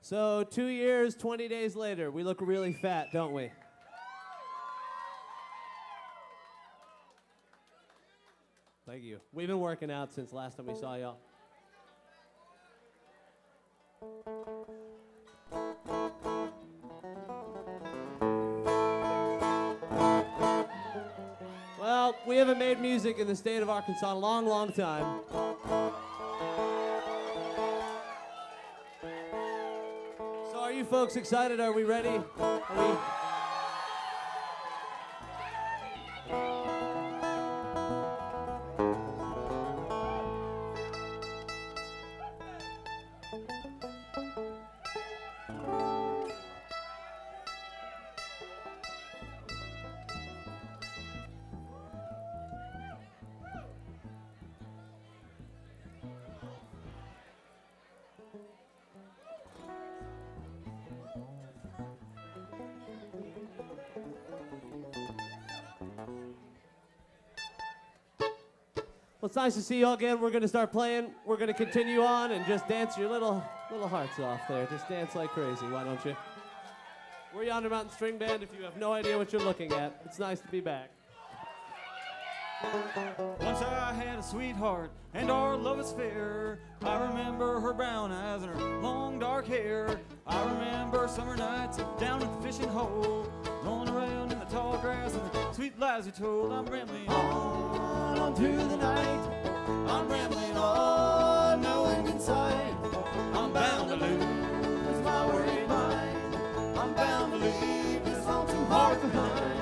So 2 years, 20 days later, we look really fat, don't we? Thank you. We've been working out since last time we saw y'all. Well, we haven't made music in the state of Arkansas in a long, long time. So are you folks excited? Are we ready? Well, it's nice to see you all again. We're going to start playing. We're going to continue on and just dance your little hearts off there. Just dance like crazy, why don't you? We're Yonder Mountain String Band if you have no idea what you're looking at. It's nice to be back. Once I had a sweetheart, and our love was fair. I remember her brown eyes and her long dark hair. I remember summer nights down at the fishing hole, rolling around in the tall grass and the sweet lies we told. I'm rambling on through the night. I'm rambling on, knowing inside I'm bound to lose my worried mind. I'm bound to leave this lonesome heart behind.